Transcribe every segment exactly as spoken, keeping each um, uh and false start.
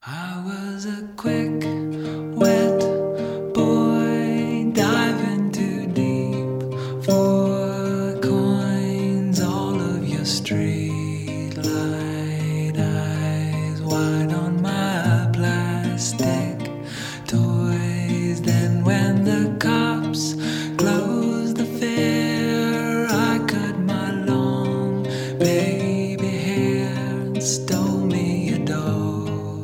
I was a quick, wet boy diving too deep for coins. All of your street light eyes wide on my plastic toys. Then when the cops closed the fair, I cut my long baby hair and stole me a dog.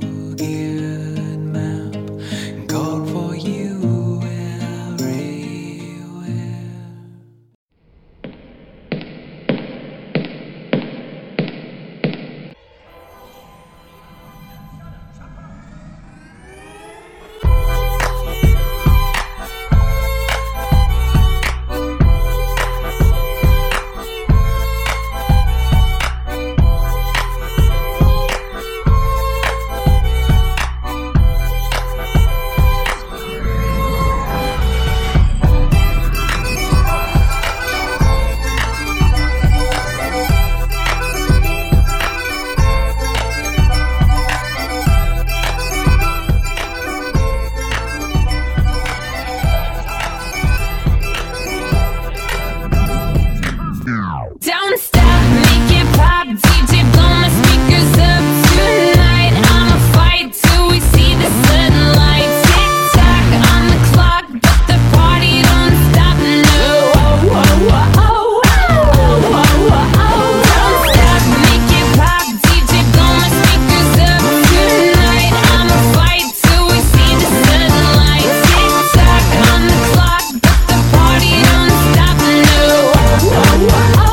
Don't stop, make it pop, D J blow my speakers up tonight. I'ma fight till we see the sunlight. Tick tock on the clock, but the party don't stop. No, oh, oh, oh, oh, oh, oh, oh. Don't stop, make it pop, D J blow my speakers up tonight. I'ma fight till we see the sunlight. Tick tock on the clock, but the party don't stop. No, oh, oh, oh, oh.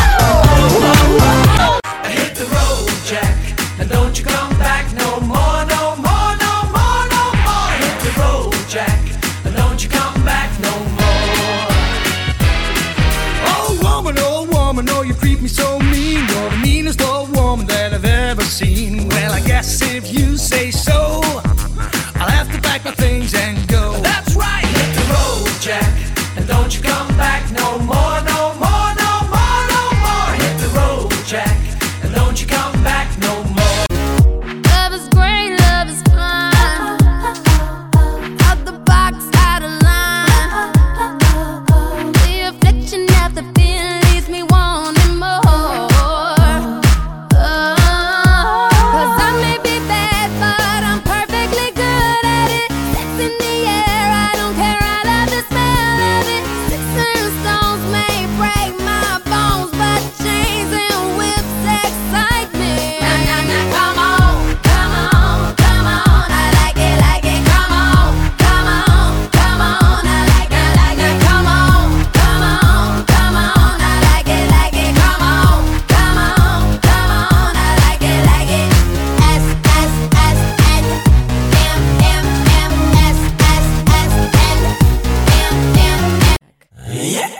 And don't you come back no more, no more, no more, no more. Hit the road, Jack, and don't you come back no more. Oh woman, oh woman, oh you treat me so mean. You're the meanest old woman that I've ever seen. Well, I guess if you say so, I'll have to pack my things and go. That's right, hit the road, Jack, and don't you come back no more, no more, no more, no more. Hit the road, Jack, and don't you come back no more. Love is great, love is fine. Out the box, out of line. The affliction of the feeling leaves me wanting more. Oh, 'cause I may be bad, but I'm perfectly good at it. Sex in the air, I don't care, I love the smell of it. Sticks and stones may break my bones, but chains and whips excite me. Nah, nah, nah, come on, come on, come on. I like it, like it. Come on, come on, come on. I like it, like it. Come on, come on, come on. I like it, like it. Come on, come on, come on. I like it, like it. S S S N M M M S S S N M M M. Yeah.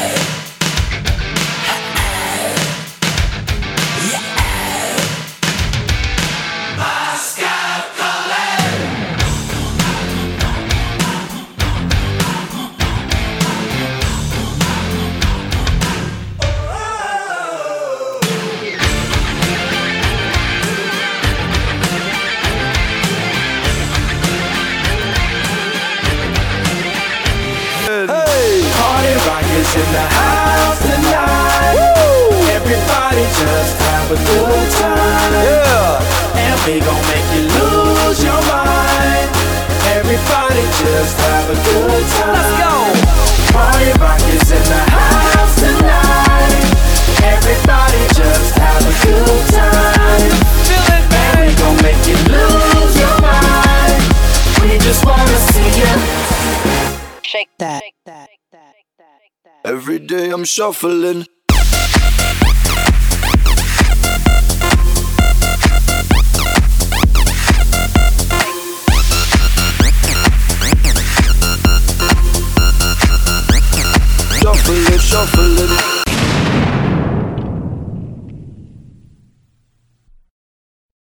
Party rockers in the house tonight. Woo! Everybody just have a good time. Yeah. And we gon' make you lose your mind. Everybody just have a good time. Let's go. Party rockers in the house tonight. Everybody just have a good time. Feel it, baby. And we gon' make you lose your mind. We just wanna see you Shake that. Every day I'm shuffling,